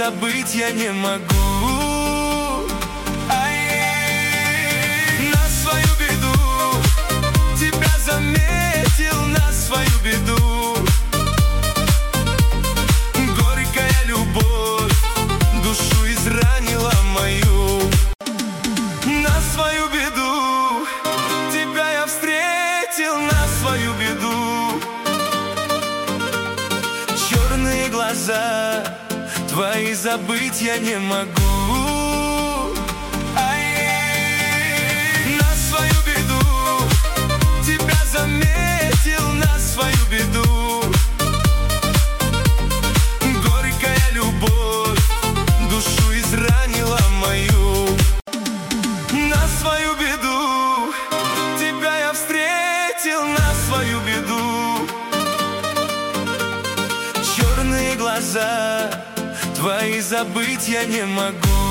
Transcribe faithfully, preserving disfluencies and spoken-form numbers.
забыть я не могу. Ай, на свою беду тебя заметил, на свою беду. Горькая любовь душу изранила мою. На свою беду тебя я встретил, на свою беду. Черные глаза твои забыть я не могу. Ай, на свою беду тебя заметил, на свою беду. Горькая любовь душу изранила мою. На свою беду тебя я встретил, на свою беду. Черные глаза твои забыть я не могу.